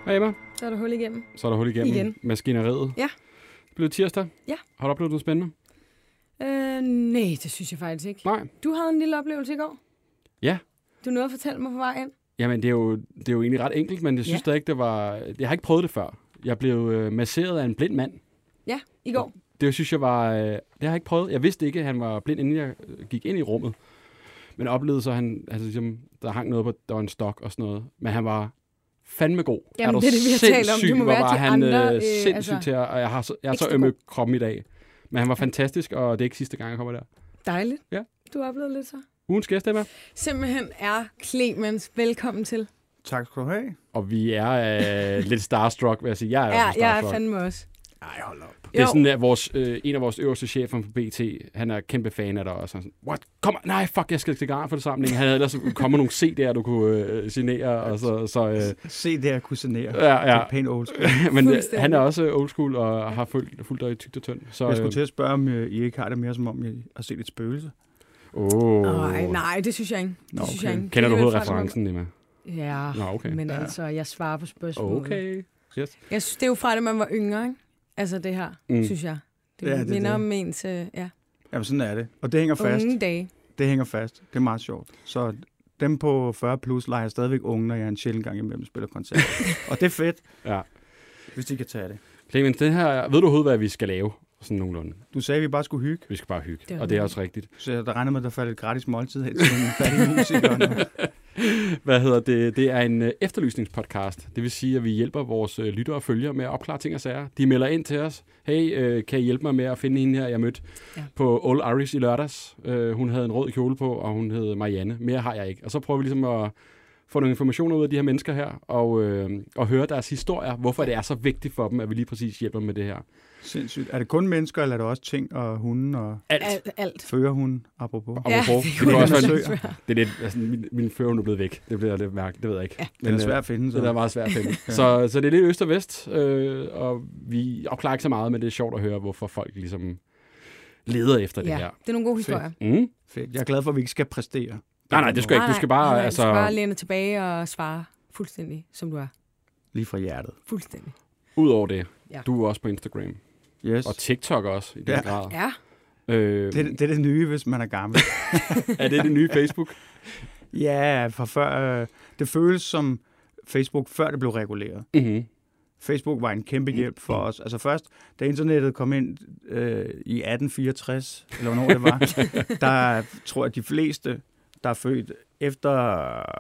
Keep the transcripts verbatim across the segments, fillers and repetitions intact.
Hej Emma. Så er der hul igennem. Så er der hul igennem. Igen. Maskineriet. Ja. Det blev tirsdag. Ja. Har du oplevet noget spændende? Øh, nej, det synes jeg faktisk ikke. Nej. Du havde en lille oplevelse i går. Ja. Du nåede at fortælle mig på vej ind. Jamen, det er jo, det er jo egentlig ret enkelt, men jeg synes Ja. da ikke, det var... Jeg har ikke prøvet det før. Jeg blev øh, masseret af en blind mand. Ja, i går. Det synes jeg var... Øh, det har jeg ikke prøvet. Jeg vidste ikke, at han var blind, inden jeg gik ind i rummet. Men oplevede så, at han, altså, ligesom, der hang noget på, der var en stok og sådan noget. Men han var fandme god. Jamen, er det er det, vi har talt om. Det må hvor være var de han, andre, øh, øh, sindssygt altså, til at... Og jeg har så, jeg har så ekstra ømme god. kroppen i dag. Men han var fantastisk, og det er ikke sidste gang, jeg kommer der. Dejligt. Ja. Du har oplevet lidt så. Ugens gæst, Emma. Simpelthen er Clemens. Velkommen til. Tak skal du have. Og vi er øh, lidt starstruck, vil jeg sige. Jeg er, Ja, også jeg er starstruck. fandme også. Ej, hold op. Det er sådan, at vores, øh, en af vores øverste chefer på B T, han er kæmpe fan af dig også. Sådan, what? Kom, nej, fuck, jeg skal til garnforsamling. Han havde ellers kommet nogle C D'er, du kunne øh, signere. Og så, så, øh, Se det, jeg kunne sanere. ja, ja. Det er pænt old school. Men øh, Fuldstændig. han er også old school og har fulgt, fulgt dig i tygt og tynd. Så, Jeg skulle til at spørge, om øh, I ikke har det mere, som om I har set et spøgelse. Oh. Nej, nej, det synes jeg ikke. Det Nå, synes okay. jeg ikke. Kender du Det er overhovedet vel faktisk, referencen, Emma? Ja, Nå, okay. men Ja. altså, jeg svarer på spørgsmålet. Okay. Yes. Jeg synes, det er jo fra, da man var yngre, ikke? Altså det her, Mm. mm. synes jeg. Det, Ja, ja, det er minder det. om ens øh, ja, Jamen, sådan er det. Og det hænger fast. unge dage. Det hænger fast. Det er meget sjovt. Så dem på fyrre plus leger stadigvæk unge, når jeg en sjældent gang imellem spiller koncerter. Og det er fedt, Ja. hvis de kan tage det. Clemens, det her, ved du overhovedet, hvad vi skal lave? Sådan nogenlunde. Du sagde, at vi bare skulle hygge. Vi skal bare hygge. Det var Og det er det. også rigtigt. Så jeg regner med, at der faldt et gratis måltid her til en fattig musiker. Hvad hedder det? Det er en øh, efterlysningspodcast. Det vil sige, at vi hjælper vores øh, lyttere og følgere med at opklare ting og sager. De melder ind til os. Hey, øh, kan I hjælpe mig med at finde hende her, jeg mødte ja. Ja. på Old Irish i lørdags. Øh, hun havde en rød kjole på, og hun hed Marianne. Mere har jeg ikke. Og så prøver vi ligesom at få nogle informationer ud af de her mennesker her, og, øh, og høre deres historier, hvorfor det er så vigtigt for dem, at vi lige præcis hjælper dem med det her. Sindssygt. Er det kun mennesker, eller er det også ting og hunde og Alt. Alt. alt. førerhunde, apropos? Og Ja, hvorfor? det Det, kunne kan også være være, søer. det er lidt, altså, min, min førhund er blevet væk. Det bliver lidt mærkeligt, det ved jeg ikke. Ja. Den er øh, svær at finde, så. Det er meget svært at finde. Ja. så, så det er lidt øst og vest, øh, og vi opklarer ikke så meget, men det er sjovt at høre, hvorfor folk ligesom leder efter det Ja, her. det er nogle gode historier. Mm? Fedt. Jeg er glad for, at vi ikke skal præstere. Nej, nej, det skal ikke. Du skal bare... nej, nej, altså, du skal bare læne tilbage og svare fuldstændig, som du er. Lige fra hjertet. Fuldstændig. ud over det, Ja. du er også på Instagram. Yes. Og TikTok også, i den Ja. grad. Ja. Øh, Det, det er det nye, hvis man er gammel. er det det nye Facebook? Ja, fra før. Øh, det føles som Facebook, før det blev reguleret. Mm-hmm. Facebook var en kæmpe hjælp for os. Altså først, da internettet kom ind øh, i atten fireogtres, eller hvornår det var, der tror jeg, at de fleste, der er født efter,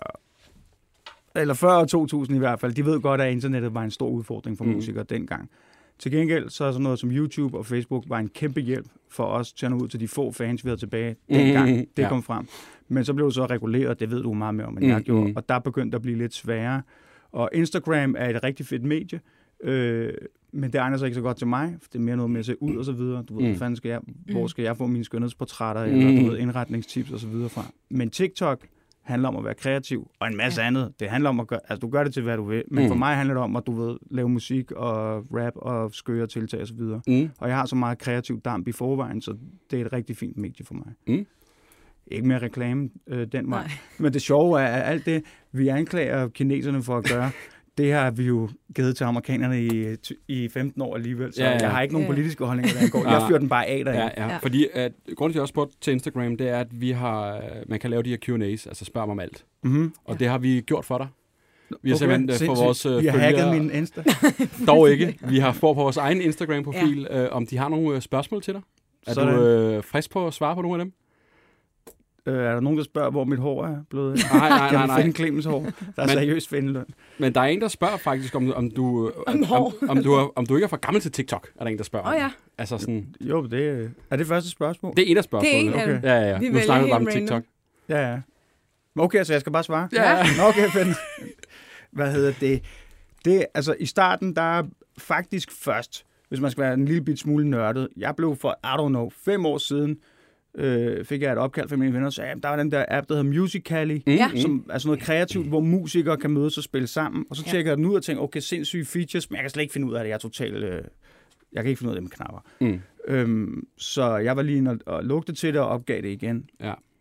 eller før to tusind i hvert fald, de ved godt, at internettet var en stor udfordring for Mm. musikere dengang. Til gengæld, så er sådan noget som YouTube og Facebook var en kæmpe hjælp for os til at nå ud til de få fans, vi havde tilbage dengang Mhm, det ja. kom frem. Men så blev det så reguleret, det ved du meget mere om, end Mm, jeg gjorde, mm. og der begyndte det at blive lidt sværere. Og Instagram er et rigtig fedt medie, øh, men det egner sig ikke så godt til mig, for det er mere noget med at se ud og så videre. Du ved, Mm. hvad fanden skal jeg, hvor skal jeg få mine skønhedsportrætter, Mm. eller du ved, indretningstips og så videre fra. Men TikTok handler om at være kreativ, og en masse Ja. andet. Det handler om at gøre, altså du gør det til, hvad du vil, men Mm. for mig handler det om, at du ved, lave musik og rap og skøre tiltag og så videre. Mm. Og jeg har så meget kreativ damp i forvejen, så det er et rigtig fint medie for mig. Mm. Ikke mere reklame øh, den vej. Nej. Men det sjove er, at alt det, vi anklager kineserne for at gøre, det har vi jo givet til amerikanerne i, i femten år alligevel. Så Ja, ja. jeg har ikke nogen Ja. politiske holdninger, der jeg går. Nej. Jeg fyrer den bare af derinde. Ja, ja. Ja. Fordi at, grunden til, at jeg også spurgte til Instagram, det er, at vi har, man kan lave de her Q and A's, altså spørg mig om alt. Mm-hmm. Og ja. det har vi gjort for dig. Vi har Okay, simpelthen øh, for vores øh, Vi har hacket følgere, min Insta. dog ikke. Vi har fået på vores egen Instagram-profil, ja. øh, om de har nogle øh, spørgsmål til dig. Er Sådan. du øh, frisk på at svare på nogle af dem? Øh, er der nogen, der spørger, hvor mit hår er blevet? Nej, nej, Kan nej, man nej. finde Clemens hår? Der er Men- seriøst findeløn. Men der er en, der spørger faktisk, om, om, du, om, hår. om, om, du er, om du ikke er for gammel til TikTok, er der en, der spørger. Åh oh, ja. Altså sådan, Jo, det er det første spørgsmål. det er en af spørgsmålene. Det er en af Okay. dem. Ja, ja, ja. Vi Nu vælger snakker vi bare om helt TikTok. random. Ja, ja. Okay, så jeg skal bare svare? Ja. Nå, okay, fedt. Hvad hedder det? Det, altså i starten, der er faktisk først, hvis man skal være en lille bit smule nørdet, jeg blev for, I don't know, fem år siden, øh, fik jeg et opkald fra mine venner, og sagde, der var den der app, der hedder Musical.ly, Mm, Ja. mm. som er sådan noget kreativt, hvor musikere kan mødes og spille sammen. Og så Ja. tjekker jeg den ud og tænker, okay, sindssyge features, men jeg kan slet ikke finde ud af det. Jeg er totalt... Øh, jeg kan ikke finde ud af det med knapper. Mm. Øhm, så jeg var lige inde og, og lugte til det og opgav det igen. Ja.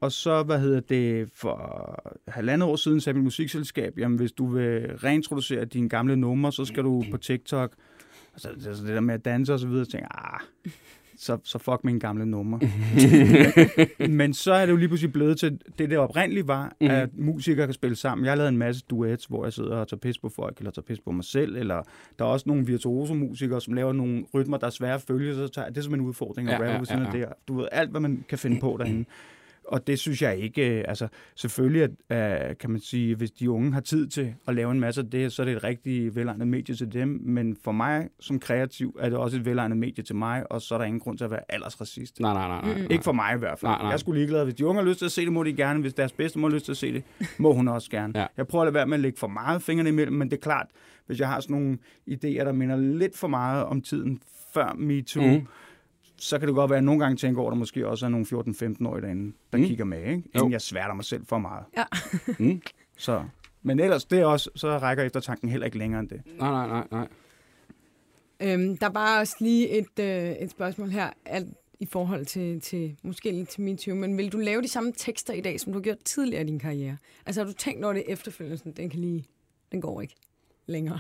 og så, hvad hedder det, for halvandet år siden sagde mit musikselskab, jamen hvis du vil reintroducere dine gamle numre, så skal du på TikTok. Altså det, det der med at danse og så videre, tænker ah, så, så fuck mine gamle numre. men, men så er det jo lige pludselig blevet til, det der oprindeligt var, mm. at musikere kan spille sammen. Jeg har lavet en masse duets, hvor jeg sidder og tager pis på folk, eller tager pis på mig selv, eller der er også nogle virtuoso musikere, som laver nogle rytmer, der er svære at følge, så tager det er som en udfordring at ja, rappe ja, ja, ja. Det. Du ved, alt, hvad man kan finde på derinde. Og det synes jeg ikke, altså selvfølgelig at, kan man sige, hvis de unge har tid til at lave en masse af det, så er det et rigtig velegnet medie til dem, men for mig som kreativ er det også et velegnet medie til mig, og så er der ingen grund til at være aldersracist. Nej, nej, nej. nej. Ikke for mig i hvert fald. Nej, nej. Jeg skulle ligeglad. Hvis de unge har lyst til at se det, må de gerne. Hvis deres bedste må have lyst til at se det, må hun også gerne. Ja. Jeg prøver at lade være med at lægge for meget fingrene imellem, men det er klart, hvis jeg har sådan nogle idéer, der minder lidt for meget om tiden før MeToo, mm. så kan det godt være, at nogle gange tænker over, at der måske også er nogle fjorten-femten-årige derinde, der mm. kigger med, ikke? Inden jo. Jeg sværter mig selv for meget. Ja. mm. Så. Men ellers, det er også, så rækker eftertanken heller ikke længere end det. Nej, nej, nej, nej. Øhm, der er bare også lige et, øh, et spørgsmål her, alt i forhold til, til måske lidt til MeToo, men vil du lave de samme tekster i dag, som du har gjort tidligere i din karriere? Altså har du tænkt over det efterfølgende, sådan, den kan lige, den går ikke længere?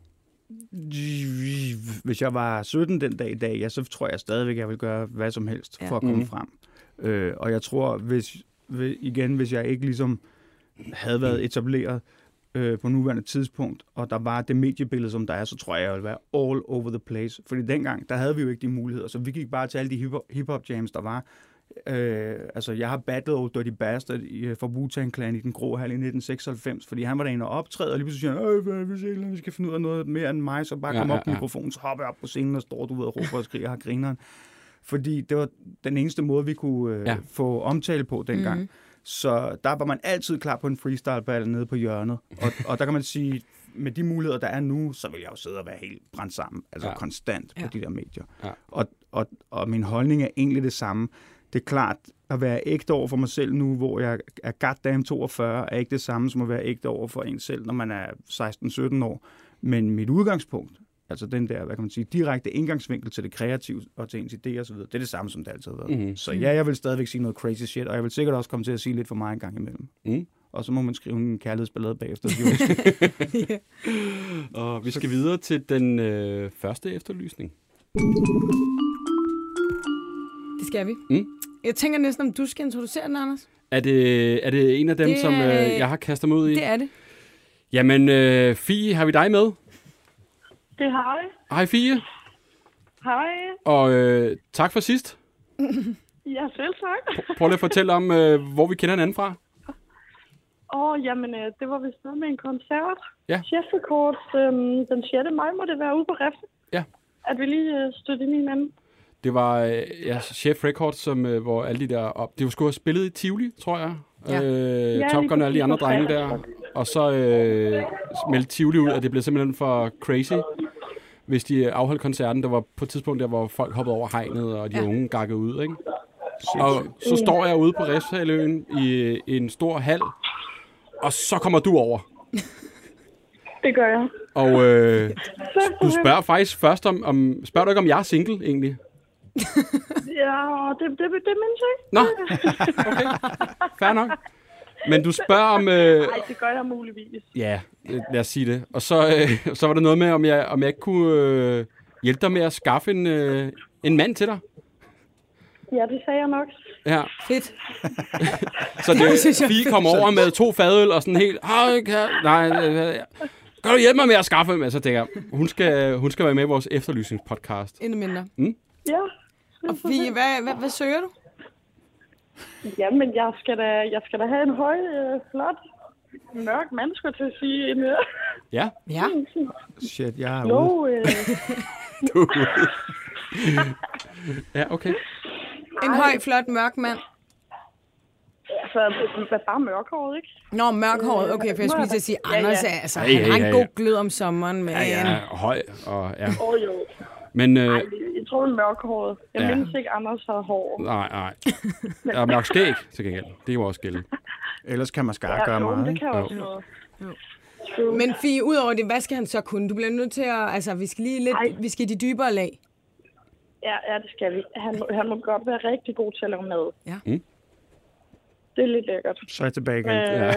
Hvis jeg var sytten den dag i dag, ja, så tror jeg stadigvæk, jeg vil gøre hvad som helst ja. for at komme mm. frem. Øh, og jeg tror, hvis igen, hvis jeg ikke ligesom havde været etableret øh, på nuværende tidspunkt, og der var det mediebillede, som der er, så tror jeg, jeg ville være all over the place. Fordi dengang, der havde vi jo ikke de muligheder, så vi gik bare til alle de hip-hop jams, der var. Øh, altså, jeg har battlet Old Dirty Bastard i, for Wu-Tang Clan i den grå hal i nitten seksoghalvfems, fordi han var derinde og optræde, og lige pludselig siger han, hvis ikke vi skal finde ud af noget mere end mig, så bare ja, kom op ja, på ja. mikrofonen, så hopper jeg op på scenen og står, du ved, og råber og skriger og har grineren. Fordi det var den eneste måde, vi kunne øh, ja. få omtale på dengang. Mm-hmm. Så der var man altid klar på en freestyle-ball nede på hjørnet. Og, og der kan man sige, med de muligheder, der er nu, så vil jeg jo sidde og være helt brændt sammen, altså ja. konstant på ja. de der medier. Ja. Og, og, og min holdning er egentlig det samme. Det er klart, at være ægte over for mig selv nu, hvor jeg er goddamn toogfyrre, er ikke det samme som at være ægte over for en selv, når man er seksten sytten år. Men mit udgangspunkt, altså den der, hvad kan man sige, direkte indgangsvinkel til det kreative og til ens idéer og så videre, det er det samme, som det altid har været. Mm-hmm. Så ja, jeg vil stadigvæk sige noget crazy shit, og jeg vil sikkert også komme til at sige lidt for mig en gang imellem. Mm. Og så må man skrive en kærlighedsballade bagefter. yeah. Og vi skal videre til den øh, første efterlysning. Det skal vi. Mm. Jeg tænker næsten, om du skal introducere den, Anders. Er det, er det en af dem, det, som øh, jeg har kastet mig ud i? Det er det. Jamen, øh, Fie, har vi dig med? Det har jeg. Hej, Fie. Hej. Og øh, tak for sidst. Ja, selv tak. Prøv lige at fortælle om, øh, hvor vi kender hinanden fra. Åh, oh, jamen, øh, det var vist noget med en koncert. Ja. Chef Records, øh, den sjette maj må det være ude på Refse. Ja. At vi lige øh, stødte ind i hinanden. Det var ja, Chef Records, som, øh, hvor alle de der op... Det var sgu have spillet i Tivoli, tror jeg. Ja. Øh, ja, Top Gun og alle de andre drenge der. Og så øh, meldte Tivoli ud, at det blev simpelthen for crazy, hvis de afholdt koncerten. Der var på et tidspunkt der, hvor folk hoppede over hegnet, og de ja. unge gakkede ud, ikke? Og så står jeg ude på Refshaløen i, i en stor hal, og så kommer du over. Det gør jeg. Og øh, du spørger faktisk først om, om... Spørger du ikke, om jeg er single, egentlig? Ja, det, det, det mindes jeg ikke. Nå, okay. Fair nok. Men du spørger om... Øh... Nej, det gør jeg muligvis. Ja, lad os sige det. Og så, øh, så var der noget med, om jeg, om jeg ikke kunne øh, hjælpe dig med at skaffe en, øh, en mand til dig. Ja, det sagde jeg nok. Ja. Fedt. Så det, Fie kom over med to fadøl og sådan helt... Nej, kan du hjælpe mig med at skaffe dem? Altså, tænker, hun, skal, hun skal være med i vores efterlysningspodcast. Endnu mindre. Mm? Ja. Og Fie, hvad, hvad, hvad søger du? Jamen, jeg skal da, jeg skal da have en høj, øh, flot, mørk mand, skulle jeg til at sige. En, øh. Ja. Ja. Shit, jeg er no, ude. Øh. Du ja, okay. En høj, flot, mørk mand. Altså, bare mørkhåret, ikke? Nå, mørkhåret. Okay, for jeg skulle lige til at sige, Anders, ja, ja. altså, hey, han hey, har en hey. god glød om sommeren, men... Ja, ja, høj og ja. Åh, oh, jo. Men, øh... Ej, jeg tror, det er mørkhåret. Jeg ja. mindes ikke, Anders har hår. Nej, nej. Der er mørk skæg, til gengæld. Det er jo også gælde. Ellers kan man skare ja, gøre meget, det ikke? kan også noget. Jo. Men Fie, udover det, hvad skal han så kunne? Du bliver nødt til at... Altså, vi skal lige lidt... Ej. Vi skal i de dybere lag. Ja, ja, det skal vi. Han, han må godt være rigtig god til at lave mad. Ja. Mm. det er lidt lækkert. Så er jeg tilbage igen. Øh, Ja.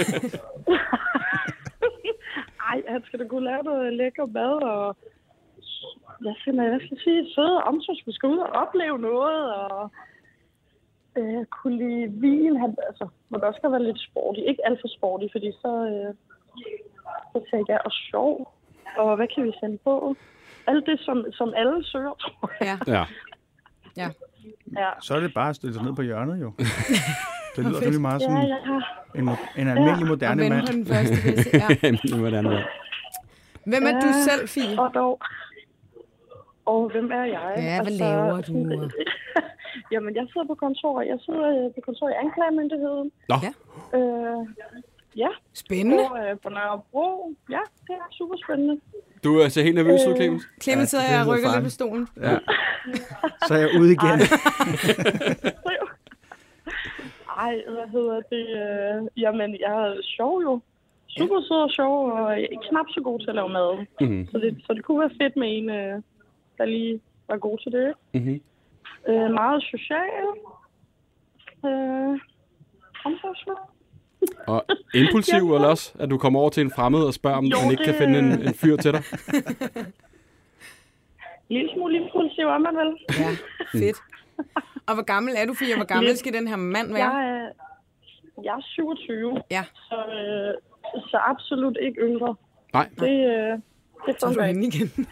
Ej, han skal da kunne lave noget lækker mad, og jeg skal, jeg skal sige, søde og omsorgsfulde, skal ud og opleve noget, og øh, kunne lide vin. Han, altså, må det også skal være lidt sporty. Ikke alt for sporty, fordi så, øh, så tænker jeg, og sjov, og hvad kan vi sende på? Alt det, som, som alle søger, tror jeg. Ja. Ja. Ja. Ja, Så er det bare at stille sig ned på hjørnet, jo. Det lyder rigtig meget ja, som jeg har... en, en almindelig Og moderne vende mand. på den første bedste. Ja. Jamen, hvordan er det? Hvem er du Ja, selv, Fie? Og dog... Og hvem er jeg? Ja, hvad laver du? Jamen, jeg sidder på kontor. Jeg sidder på kontor i anklagemyndigheden. Nå, Ja. Øh, ja, Spændende. på, øh, på Nørrebro. Ja, det er super spændende. du er så helt nervøs ud, Clemens. Clemens sidder det og lyder rykker lidt farligt. på stolen. Ja. Så er jeg ude igen. Ej, hvad hedder det? Øh, jamen, jeg er sjov jo. Super sød og sjov, og jeg er knap så god til at lave mad. Mhm. Så, det, så det kunne være fedt med en, øh, der lige var god til det. Mhm. Øh, meget social. Øh, omsorgsfuld. Og impulsiv, eller også, at du kommer over til en fremmed og spørger, om Jo, han ikke kan det- finde en, en fyr til dig. En lille smule impulsiv er man vel? Ja, fedt. Og hvor gammel er du, Fie? Hvor gammel skal den her mand være? Jeg er, jeg er syvogtyve, Ja, så, øh, så absolut ikke yngre. Nej. Det, øh, det så er du fungerer ikke. henne igen.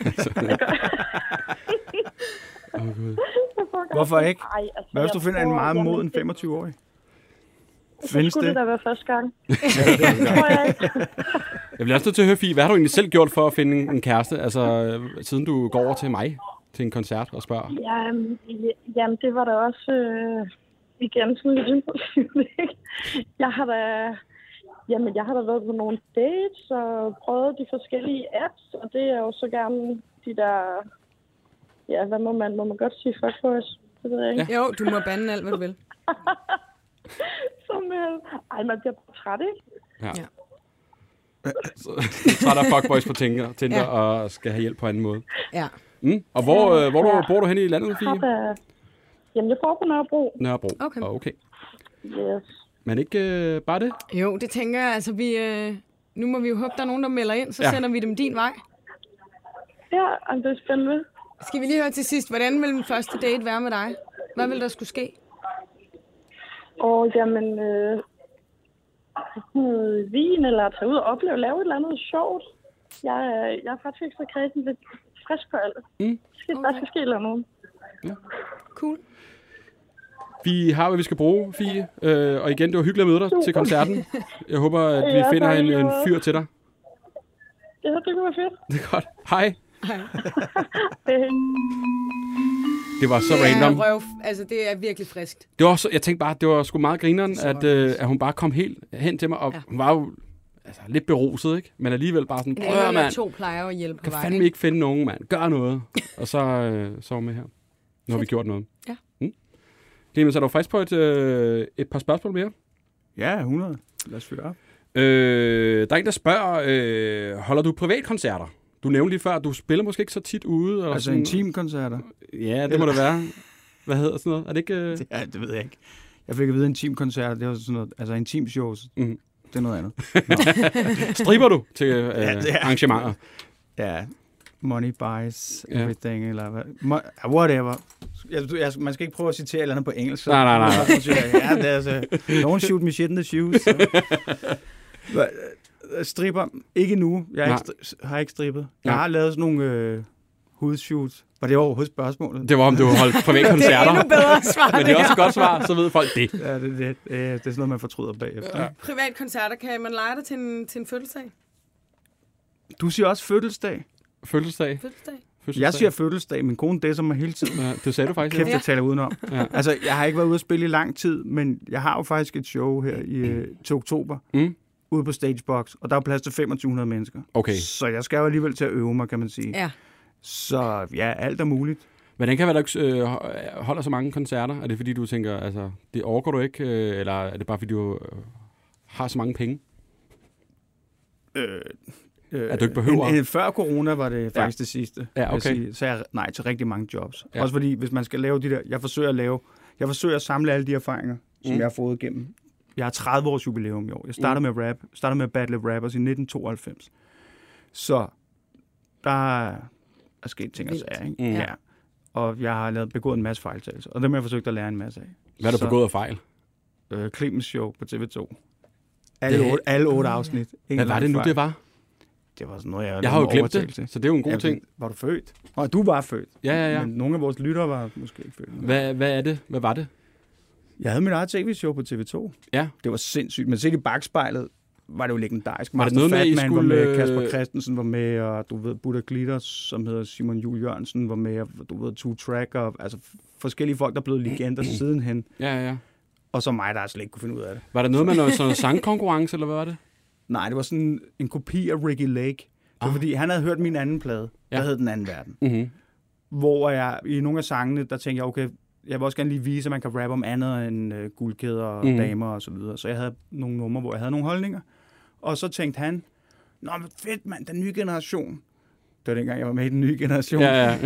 Åh, Gud. Hvorfor ikke? Ej, altså, Hvad hvis du jeg finder en tror, meget jamen, moden det- femogtyve-årig? Så Findes skulle det det? da være første gang. Det tror jeg ikke. Jeg bliver også nødt til at høre, Fie, hvad har du egentlig selv gjort for at finde en- en kæreste? Altså, øh, siden du går over til mig til en koncert og spørger. Jamen, ja- jamen, det var da også øh, igen sådan lidt impulsivt, ikke? Jeg har da, jamen, jeg har da været på nogle dates og prøvet de forskellige apps, og det er jo så gerne de der, ja, hvad må man, må man godt sige fuckboys? Det ved jeg ikke. Jo, du må bande alt, hvad du vil. Som, øh, ej, man bliver træt, ikke? Ja. Ja. Så, så er der fuckboys på Tinder, Tinder Ja. og skal have hjælp på anden måde. Ja. Mm. Og hvor, øh, hvor du, Ja. bor du henne i landet, Jeg Fie? har da, jamen, jeg bor på Nørrebro. Nørrebro. Okay. Okay. Yes. Men ikke øh, bare det? Jo, det tænker jeg. Altså, vi, øh, nu må vi jo håbe, der er nogen, der melder ind, så Ja. ja. sender vi dem din vej. Ja, altså, det er spændende. Skal vi lige høre til sidst, hvordan vil den første date være med dig? Hvad vil der skulle ske? Og jamen, øh, noget vin, eller tage ud og opleve, lave et eller andet sjovt. Jeg, er- jeg er faktisk ikke så kredsen, lidt frisk på alt. Mm. Skal, Der skal ske et eller andet. Cool. Vi har, hvad vi skal bruge, Fie. Øh, og igen, det var hyggeligt at møde dig til koncerten. Jeg håber, at vi Ja, finder tak, en, i en måde. fyr til dig. Ja, det kunne være fedt. Det er godt. Hej. Øh, Det var så Det er random. røv. Altså, det er virkelig friskt. Det var så, jeg tænkte bare, det var sgu meget grineren, at, øh, at hun bare kom helt hen til mig, og Ja. hun var jo altså, lidt beruset, ikke? Men alligevel bare sådan, En prøv eller mand, to plejer at hjælpe på kan vej. fandme ikke finde nogen, mand. Gør noget. Og så, øh, så var hun med her. Nu har vi gjort noget. Ja. Mm. Clemens, er du frisk på et, øh, et par spørgsmål mere? Ja, hundrede. Lad os fyre op. Øh, der er en, der spørger, øh, holder du privatkoncerter? Du nævnte lige før, at du spiller måske ikke så tit ude. Og Altså sådan, intimkoncerter. Ja, det må det være. Hvad hedder sådan noget? Er det ikke... Øh... Ja, det ved jeg ikke. Jeg fik at vide, at intimkoncerter, det var sådan noget, altså intimshows, Mhm. det er noget andet. Stripper du til øh, Ja, det er- arrangementer? Ja, money buys Ja. everything, eller hvad. Mo- whatever. Jeg, jeg, man skal ikke prøve at citere et eller andet på engelsk. så- Nej, nej, nej. Ja, det er altså, don't shoot me shit in the shoes. Så. Hva- Stripper, ikke nu. Jeg har ikke, stri- har ikke strippet. Jeg Nej. har lavet sådan nogle øh, hudshoots. Var det overhovedet spørgsmålet? Det var, om du holdt Det er privatkoncerter. endnu bedre svar. Men det er også et godt svar, så ved folk det. Ja, det, det, det, det er sådan noget, man fortryder bagefter. Ja. Privatkoncerter, kan man lege dig til en, til en fødselsdag? Du siger også fødselsdag. Fødselsdag. Fødselsdag? Fødselsdag. Jeg siger fødselsdag. Min kone dæsser mig hele tiden. Ja, det sagde du faktisk. Kæft, ja. jeg taler udenom. Ja. Altså, jeg har ikke været ude at spille i lang tid, men jeg har jo faktisk et show her i, øh, til oktober, Mm. ude på Stagebox, og der er plads til femogtyve hundrede mennesker. Okay. Så jeg skal jo alligevel til at øve mig, kan man sige. Ja. Så ja, alt er muligt. Hvordan kan det, du ikke øh, holder så mange koncerter? Er det fordi, du tænker, altså, det overgår du ikke? Øh, eller er det bare fordi, du øh, har så mange penge? Øh, øh, At du ikke behøver- En, en, før corona var det faktisk Ja. det sidste. Ja, vil jeg okay. sige. Så jeg nej til rigtig mange jobs. Ja. Ja. Også fordi, hvis man skal lave de der... Jeg forsøger at lave... Jeg forsøger at samle alle de erfaringer, som Mm. jeg har fået igennem. Jeg har tredive års jubilæum i år. Jeg startede Mm. med rap, startede med Battle of Rappers i nitten tooghalvfems. Så der er sket ting og Vildt. sager, ikke? Mm. Ja. Og jeg har lavet begået en masse fejltagelser, og dem har jeg forsøgt at lære en masse af. Hvad er der Så, begået af fejl? Øh, Clemens Show på T V to. Alle, Det- otte, alle otte afsnit. Hvad var det nu, det var? Det var sådan noget, jeg Jeg har jo glemt overtagelse. det, så det er jo en god Ja, ting. Var du født? Nå, du var født. Ja, ja, ja. Men nogle af vores lyttere var måske ikke født. Hvad, hvad er det? Hvad var det? Jeg havde mit eget tv-show på T V to. Ja. Det var sindssygt. Men set i bagspejlet var det jo legendarisk. Var det Master noget med, at I Fatman skulle- var med, Kasper Christensen var med, og du ved, Buddha Glitter, som hedder Simon Juhl Jørgensen, var med, og du ved, Two Track, og altså forskellige folk, der er blevet legender sidenhen. Ja, ja, ja. Og så mig, der slet ikke kunne finde ud af det. Var der noget med noget, sådan noget sangkonkurrence, eller hvad var det? Nej, det var sådan en kopi af Ricky Lake. Det var Ah. fordi, han havde hørt min anden plade, Ja. der hed Den Anden Verden. Mm-hmm. Hvor jeg i nogle af sangene, der tænkte jeg, okay, jeg vil også gerne lige vise, at man kan rappe om andet end øh, guldkæder og Mhm. mm. damer og så videre. Så jeg havde nogle numre, hvor jeg havde nogle holdninger. Og så tænkte han, nå, men fedt mand, den nye generation. Det var dengang, jeg var med i den nye generation. Ja, ja.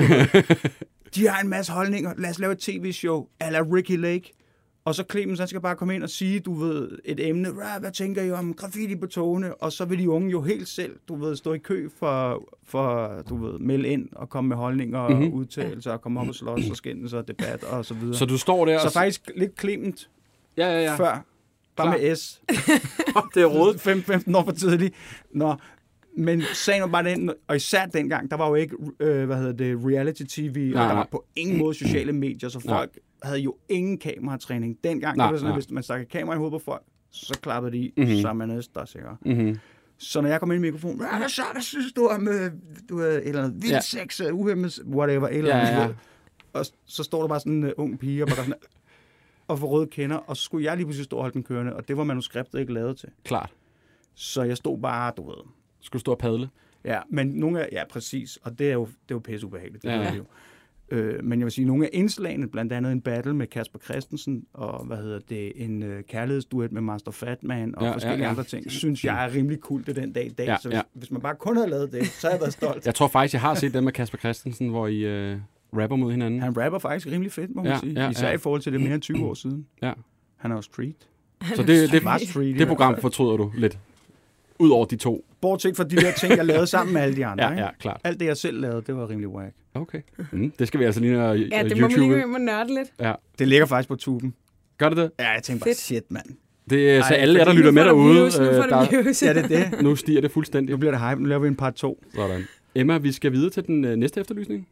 De har en masse holdninger. Lad os lave et tv-show a la Ricky Lake. Og så Clemens, han skal bare komme ind og sige, du ved, et emne. Hvad tænker I om graffiti på togene? Og så vil de unge jo helt selv, du ved, stå i kø for, for du ved, melde ind og komme med holdninger og Mhm. mm-hmm. udtalelser og komme op og slås og skændes og debat og så videre. Så du står der og... Så faktisk lidt Clement Ja, ja, ja. ja. før. Bare Klar. med S. Det er rådet. femten år for tidligt. Nå, men sagen var bare den, og især dengang, der var jo ikke, øh, hvad hedder det, reality-T V, og Nej, der nej. var på ingen måde sociale medier, så Nej. folk havde jo ingen kameratræning. Dengang, Nej, det var sådan, nej. at hvis man stak et kamera i hovedet på folk, så klappede de, Mhm. mm-hmm. så er man næste, sikkert. Mm-hmm. Så når jeg kom ind i mikrofonen, hvad, hvad så, hvad synes du om, øh, du er et eller andet vildt Ja. ja. sex, uh, uhemmet, whatever, et eller Ja, andet. ja. du ved. Og så står der bare sådan en uh, ung pige, og bare sådan, og får røde kender, og så skulle jeg lige pludselig stå og holde den kørende, og det var manuskriptet ikke lavet til. Klart. Så jeg stod bare, du ved, Skulle stå og padle. ja, men nogle af, ja, præcis, og det er jo, det er jo pisse ubehageligt, det Ja, ja, ja. ja. jo. Øh, men jeg vil sige, nogle af indslagene, blandt andet en battle med Kasper Christensen, og hvad hedder det, en øh, kærlighedsduet med Master Fatman, og Ja, ja, forskellige ja, ja, ja. ja. andre ting, synes jeg er rimelig cool det den dag i dag. Ja, Så hvis, ja. hvis man bare kun havde lavet det, så havde jeg været stolt. Jeg tror faktisk, jeg har set dem med Kasper Christensen, hvor I øh, rapper mod hinanden. Han rapper faktisk rimelig fedt, må man Ja, sige. ja, Især ja. i forhold til det mere end tyve år siden. Ja. Han er jo street. Så det, det, Var street i det hvert program fald. fortryder du lidt. Udover de to. Bortset fra de der ting, jeg lavede sammen med alle de andre. Ja, ikke? ja, klart. Alt det, jeg selv lavede, det var rimelig whack. Okay. Mm, det skal vi altså lige have Ja, uh, det må man lige YouTube. gå hjem og nørde lidt. Ja. Det ligger faktisk på tuben. Gør det det? Ja, jeg tænkte bare, Fedt. shit, mand. Det er så Ej, alle jer, der fordi lytter Nu med får der derude. views, nu får øh, der der, views. Ja, det er det. nu stiger det fuldstændig. Nu bliver det hype. Nu laver vi en part to. Sådan. Emma, vi skal videre til den øh, næste efterlysning.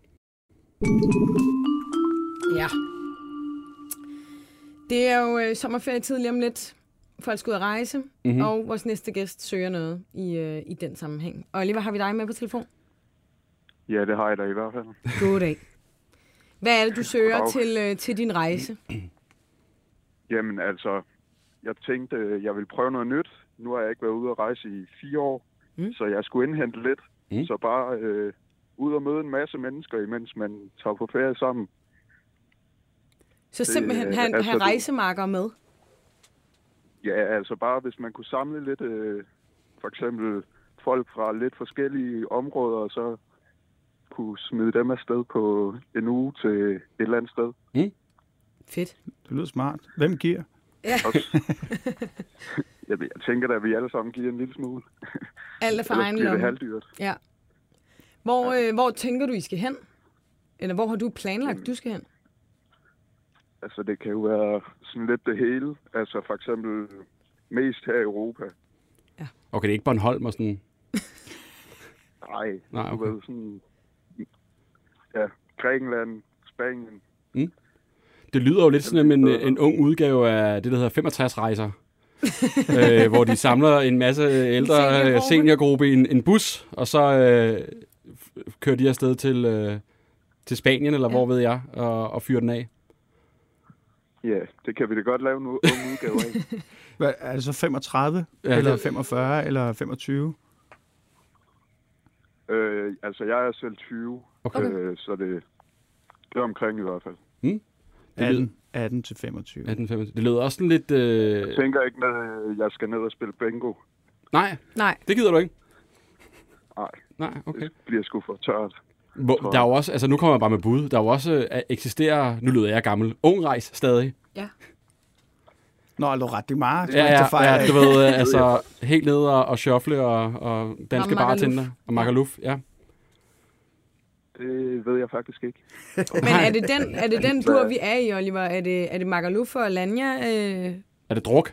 Ja. Det er jo øh, sommerferietid lige om lidt. Folk skal ud at rejse, Mhm. mm-hmm. og vores næste gæst søger noget i, øh, i den sammenhæng. Og Oliver, har vi dig med på telefon? Ja, det har jeg da i hvert fald. Goddag. Hvad er det, du søger Goddag. til, øh, til din rejse? Jamen altså, jeg tænkte, øh, jeg ville prøve noget nyt. Nu har jeg ikke været ude at rejse i fire år, Mm. mm. så jeg skulle indhente lidt. Mm. Mm. Så bare øh, ud og møde en masse mennesker, imens man tager på ferie sammen. Så Det, simpelthen øh, have, altså, have du- rejsemarker med. Ja, altså bare hvis man kunne samle lidt, øh, for eksempel folk fra lidt forskellige områder, og så kunne smide dem afsted på en uge til et eller andet sted. Fedt. Det lyder smart. Hvem giver? Også. jeg, jeg tænker da, at vi alle sammen giver en lille smule. Alt er for Ellers egen bliver det lomme. halvdyrt. Ja. Hvor, øh, hvor tænker du, I skal hen? Eller hvor har du planlagt, du skal hen? Altså, det kan jo være sådan lidt det hele. Altså, for eksempel mest her i Europa. Okay, det er ikke Bornholm og sådan... Nej, Nej, du okay. ved, sådan... Ja, Grækenland, Spanien. Det lyder jo lidt som en, en ung udgave af det, der hedder femogtres-rejser. øh, hvor de samler en masse ældre seniorgruppe. øh, seniorgruppe i en, en bus, og så øh, f- kører de afsted til, øh, til Spanien, eller ja. hvor ved jeg, og, og fyrer den af. Ja, det kan vi da godt lave en u- ung udgave af. Hvad, er det så femogtredive? Ja, Ja, eller det- femogfyrre? Eller femogtyve? øh, altså, jeg er selv tyve, Okay. øh, så det, det er omkring i hvert fald. Det atten, atten til femogtyve. atten femogtyve. Det lyder også sådan lidt... Øh... Jeg tænker ikke, at jeg skal ned og spille bingo. Nej, Nej. det gider du ikke. Nej, Nej, okay. det bliver sgu for tørt. Hvor, der er jo også, altså nu kommer jeg bare med bud, der er jo også, øh, eksisterer, nu lyder jeg gammel, Ungrejs stadig. Ja. Nå, Lorette Mar. Ja, ja, ja, du ved, altså helt ned og, og shuffle og, og danske bartender og Magaluf, ja. Det ved jeg faktisk ikke. Men er det den, er det den dur, vi er i, Oliver? Er det, er det Magaluf og Alanya? Øh... Er det druk?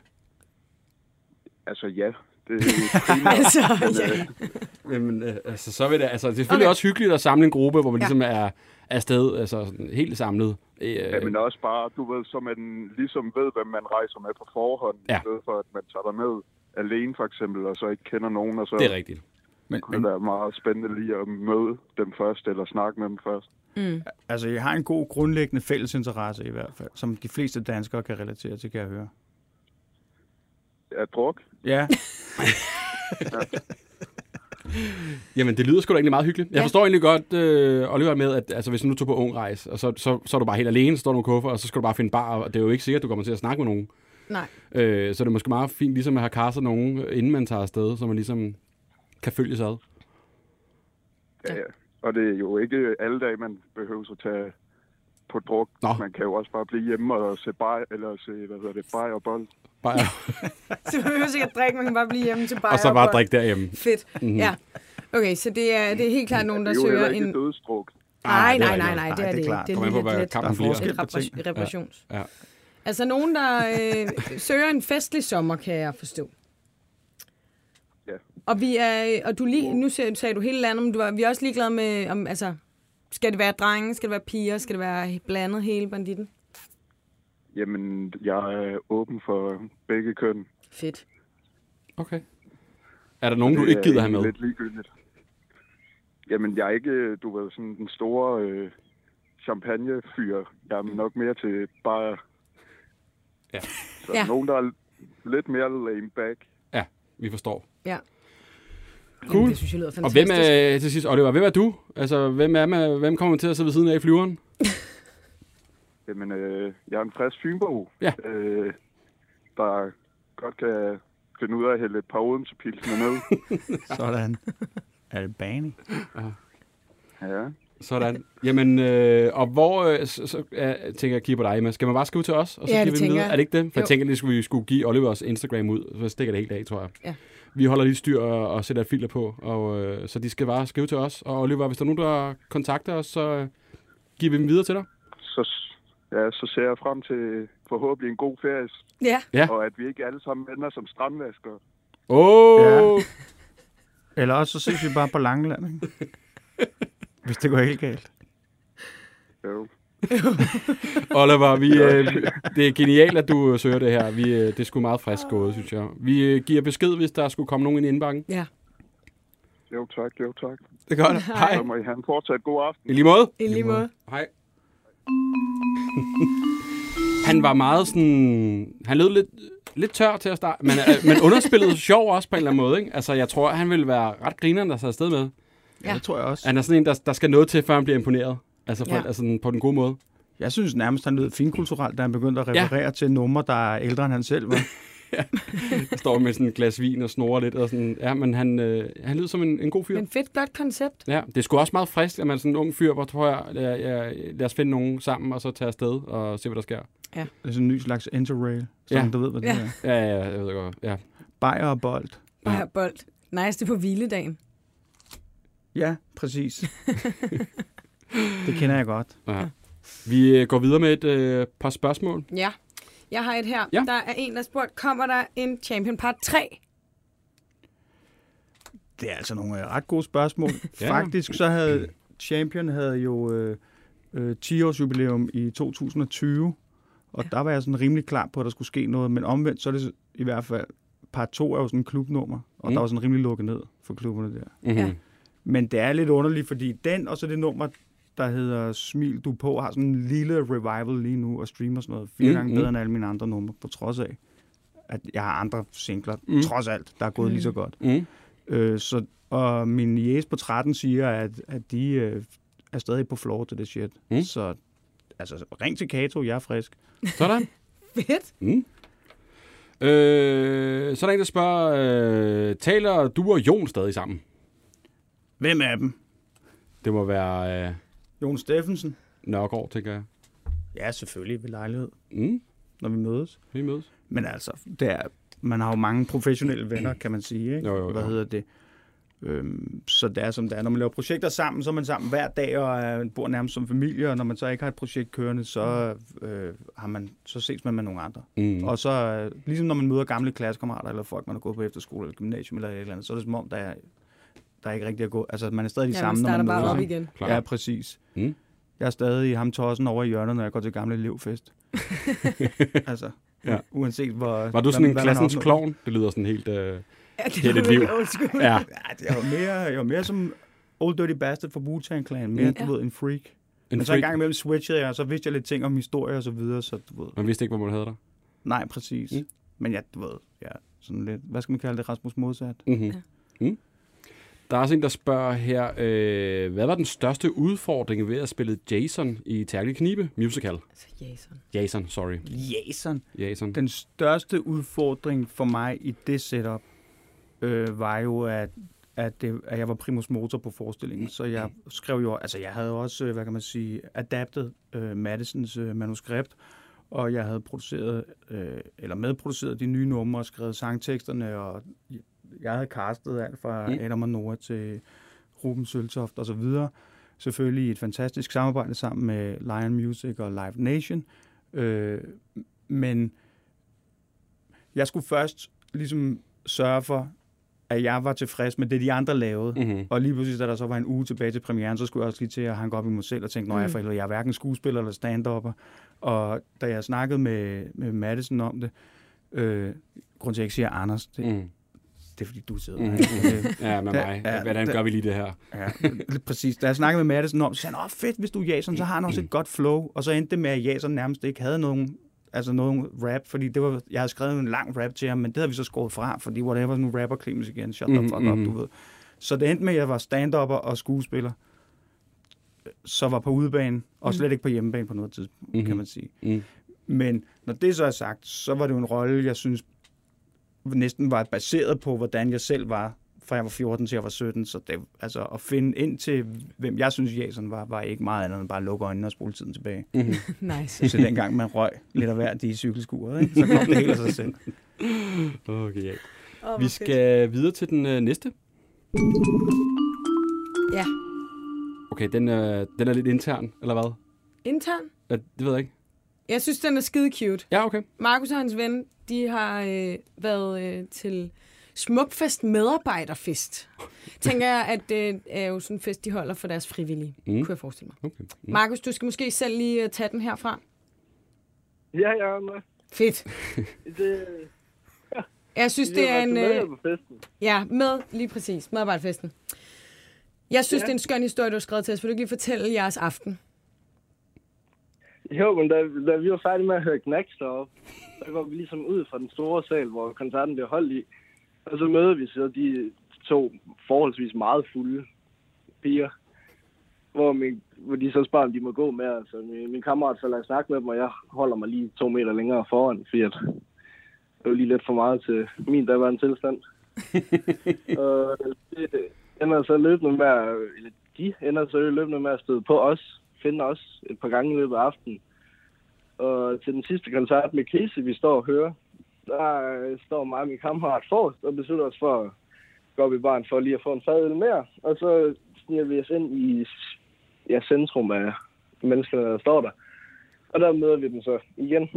Altså, ja. Det er primært, altså, men, ja. Jamen, øh, altså, så vil det, altså, det er selvfølgelig okay. også hyggeligt at samle en gruppe, hvor man ja. ligesom er afsted, altså sådan, helt samlet. Øh, ja, men også bare, du ved, så man ligesom ved, hvem man rejser med på forhånd, ja. i stedet for, at man tager ned alene, for eksempel, og så ikke kender nogen, og så det er rigtigt. Men, kunne det være meget spændende lige at møde dem først, eller snakke med dem først. Mm. Altså, jeg har en god grundlæggende fællesinteresse i hvert fald, som de fleste danskere kan relatere til, kan jeg høre. Ja, druk? Ja. ja. Jamen, det lyder sgu da egentlig meget hyggeligt. Jeg ja. forstår egentlig godt, øh, Oliver, med, at altså, hvis du nu tog på ung rejse, og så, så, så er du bare helt alene, så står du med kuffer, og så skal du bare finde bar, og det er jo ikke sikkert, at du kommer til at snakke med nogen. Nej. Øh, så det er måske meget fint ligesom at have kastet nogen, inden man tager afsted, så man ligesom kan følges ad. Ja, ja. Og det er jo ikke alle dage, man behøver at tage på druk. Nå. Man kan jo også bare blive hjemme og se bajer, eller se, hvad hedder det, bajer og bold. Bajer. Så man behøver sikkert drikke, man kan bare blive hjemme til bajer og så bare drikke derhjemme. Fedt, mm-hmm. ja. Okay, så det er, det er helt klart nogen, der søger en... Det er jo heller ikke dødsdruk. Nej, nej, nej, nej, det er det ikke. Det er lige lidt et reparations. Ja. Altså nogen, der øh, søger en festlig sommer, kan jeg forstå. Ja. Og vi er, og du lige, nu sagde du hele landet, men du er, vi er også ligeglade med, om, altså, skal det være drenge, skal det være piger, skal det være blandet hele banditten? Jamen, jeg er åben for begge køn. Fedt. Okay. Er der nogen, du ikke gider have med? Det er lidt ligegyldigt. Jamen, jeg er ikke, du ved, sådan den store øh, champagnefyr. Jeg er nok mere til bare... Ja. Så ja. nogen, der er lidt mere laid back. Ja, vi forstår. Ja. Cool. Jamen, det synes jeg lyder fantastisk. Og hvem er, til sidst, Oliver, hvem er du? Altså, hvem, er med, hvem kommer til at sidde ved siden af i flyveren? Jamen, øh, jeg er en frisk fynbo, ja. øh, der godt kan finde ud af at hælde et par Odense-pilsene ned. Sådan. Er det bane? Ja. Ja. Sådan. Jamen, øh, og hvor, øh, så, så øh, tænker jeg, kigge på dig med. Skal man bare skrive til os? Og så ja, det vi tænker jeg. Er det ikke det? For jo. jeg tænker, at vi skulle give Olivers Instagram ud, så stikker det helt af, tror jeg. Ja. Vi holder lige styr og, og sætter et filter på, og, øh, så de skal bare skrive til os. Og Oliver, hvis der er nogen, der kontakter os, så øh, giver vi dem videre til dig. Så, ja, så ser jeg frem til forhåbentlig en god ferie. Ja. ja. Og at vi ikke alle sammen ender som strandvaskere. Åh! Oh. Ja. Eller også så ses vi bare på Langeland, ikke? Hvis det går helt galt. Jo. Oliver, vi, øh, det er genialt, at du søger det her. Vi, øh, det er sgu meget frisk gået, synes jeg. Vi øh, giver besked, hvis der skulle komme nogen ind i indbakken. Ja. Jo tak, jo tak. Det gør det. Hej. Så må I have en fortsat god aften. I lige måde. I lige måde. Hej. Han var meget sådan... Han lød lidt, lidt tør til at starte, men, men underspillet sjov også på en eller anden måde. Ikke? Altså, jeg tror, han ville være ret grineren, der tager afsted med. Ja, det tror jeg også. Han er sådan en, der, der skal noget til, før han bliver imponeret. Altså, på, ja. altså på den gode måde. Jeg synes nærmest, han lød finkulturelt, da han begyndte at referere ja. til numre, der er ældre end han selv var. ja. Står med sådan en glas vin og snorer lidt. Og sådan. Ja, men han, øh, han lyder som en, en god fyr. Men fedt, godt koncept. Ja, det er sgu også meget frisk, at man er sådan en ung fyr, hvor tror jeg, jeg, jeg, lad os finde nogen sammen, og så tage afsted og se, hvad der sker. Ja. Det er sådan en ny slags interrail, som ja. du ved, hvad det ja. er. Ja, ja, jeg ved godt. Ja. Bajer og bold. Bajer og bold. Nice, det er på hviledagen. Ja, præcis. Det kender jeg godt. Ja. Vi går videre med et øh, par spørgsmål. Ja, jeg har et her. Ja. Der er en, der spurgt, kommer der en Champion Part tre? Det er altså nogle ret gode spørgsmål. ja. Faktisk så havde Champion havde jo øh, øh, ti års jubilæum i to tusind og tyve, og ja. der var jeg sådan rimelig klar på, at der skulle ske noget, men omvendt så er det i hvert fald, Part to er jo sådan en klubnummer, og mm. der var sådan rimelig lukket ned for klubberne der. Mm-hmm. Ja. Men det er lidt underligt, fordi den og så det nummer, der hedder Smil du på, har sådan en lille revival lige nu og streamer sådan noget fire mm, gange mm. bedre end alle mine andre numre, på trods af, at jeg har andre singler, mm. trods alt, der er gået mm. lige så godt. Mm. Øh, så, og min niece på tretten siger, at, at de øh, er stadig på floor til det shit. Mm. Så altså, ring til Kato, jeg er frisk. Sådan. Fedt. Mm. Øh, så er der en, der spørger, øh, taler du og Jon stadig sammen? Hvem af dem? Det må være... Øh, Jon Steffensen. Nørgaard, tænker jeg. Ja, selvfølgelig ved lejlighed. Mm. når vi mødes. Vi mødes. Men altså, det er, man har jo mange professionelle venner, kan man sige. Ikke? Jo, jo, jo. Hvad hedder det? Øhm, så det er som det er. Når man laver projekter sammen, så er man sammen hver dag og er, bor nærmest som familie, og når man så ikke har et projekt kørende, så, øh, har man, så ses man med nogle andre. Mm. Og så, øh, ligesom når man møder gamle klassekammerater, eller folk, man har gået på efterskole eller gymnasium eller et eller andet, så er det som om, der er, der er ikke rigtig at gå. Altså, man er stadig de Ja, samme, man når man starter møder. bare op ikke? igen. Klar. Ja, præcis. Mm. Jeg er stadig ham tossen over i hjørnet, når jeg går til gamle elevfest. altså, Ja. uanset hvor... Var du sådan hvad- en hvad man klassens har opnået. klovn? Det lyder sådan helt... Øh... Ja, det Hele var liv. lidt undskyld. Ja. Ja, det er jo mere, jeg var mere som Old Dirty Bastard for Wu-Tang Clan. Mere, Mm. du ved, en freak. En Men så en freak. gang imellem switchede jeg, og så vidste jeg lidt ting om historie og så videre, så du ved... Man vidste ikke, hvor man havde dig. Nej, præcis. Mm. Mm. Men ja, du ved, ja, sådan lidt... Hvad skal man kalde det? Rasmus modsat? Mm-hmm. Ja. Mm. Der er også en, der spørger her, øh, hvad var den største udfordring ved at spille Jason i Terkel Knibe Musical? Altså, Jason. Jason, sorry. Jason. Jason. Den største udfordring for mig i det setup øh, var jo, at, at, det, at jeg var primus motor på forestillingen. Så jeg skrev jo, altså jeg havde også, øh, hvad kan man sige, adaptet øh, Madisons øh, manuskript, og jeg havde produceret, øh, eller medproduceret de nye numre og skrevet sangteksterne, og jeg havde castet alt fra Mm. Adam og Noah til Ruben Søltoft og så videre. Selvfølgelig et fantastisk samarbejde sammen med Lion Music og Live Nation. Øh, men jeg skulle først ligesom sørge for, at jeg var tilfreds med det, de andre lavede. Mm-hmm. Og lige pludselig, da der så var en uge tilbage til premieren, så skulle jeg også lige til at hanke op i mig selv og tænke, nå, jeg, for helvede, jeg er hverken skuespiller eller stand-upper. Og da jeg snakkede med, med Madison om det, øh, grund til, at jeg ikke siger Anders, det, Mm. det er fordi, du sidder Mm. der. Ja, med Da- mig. ja, Hvordan da- gør vi lige det her? Ja, lidt præcis. Da jeg snakkede med Madison om, så sagde han, åh fedt, hvis du er Jason, så har han også et godt flow. Og så endte det med, at Jason nærmest ikke havde nogen, altså nogen rap, fordi det var, jeg havde skrevet en lang rap til ham, men det havde vi så skåret fra, fordi whatever, nu rapper Clemens igen, shut the fuck up, Mhm. du ved. Så det endte med, at jeg var stand-upper og skuespiller, så var på udebane, og slet ikke på hjemmebane på noget tidspunkt, Mhm. kan man sige. Mm. Men når det så er sagt, så var det jo en rolle, jeg synes næsten var baseret på, hvordan jeg selv var, fra jeg var fjorten til jeg var sytten. Så det, altså, at finde ind til, hvem jeg synes, Jason var, var ikke meget andet end bare at lukke øjnene og spole tiden tilbage. Mm-hmm. Nice. Så dengang man røg lidt af hvert i cykelskuret, ikke? Så kom det hele af sig selv. Okay, ja. Oh, Vi skal videre til den øh, næste. Ja. Okay, den, øh, den er lidt intern, eller hvad? Intern? Ja, det ved jeg ikke. Jeg synes, den er skide cute. Ja, okay. Markus og hans ven, de har øh, været øh, til Smukfest medarbejderfest. Tænker jeg, at det er jo sådan en fest, de holder for deres frivillige, Mm. kunne jeg forestille mig. okay. Mm. Markus, du skal måske selv lige uh, tage den herfra. Ja, jeg er med. Fedt. Det, Jeg synes, det er en... med Øh, på festen. ja, med, lige præcis. Medarbejderfesten. Jeg synes, Ja. det er en skøn historie, du har skrevet til os. Vil du ikke lige fortælle jeres aften? Jo, men da, da vi var færdige med at høre Knacks deroppe, så går vi ligesom ud fra den store sal, hvor koncerten bliver holdt i. Og så møder vi så de to forholdsvis meget fulde piger, hvor, min, hvor de så spørger, om de må gå med. Altså, min, min kammerat falder i snak med dem, og jeg holder mig lige to meter længere foran, fordi at det var lige lidt for meget til min daværende tilstand. Og det ender så løbende med, at, eller de ender så løbende med at støde på os, finde os et par gange i løbet af aftenen. Og til den sidste koncert med Krise, vi står og hører, der øh, står mig og min kammerat forrest og beslutter os for at gå op i baren for lige at få en fadøl mere. Og så sniger vi os ind i ja, centrum af menneskerne, der står der. Og der møder vi dem så igen.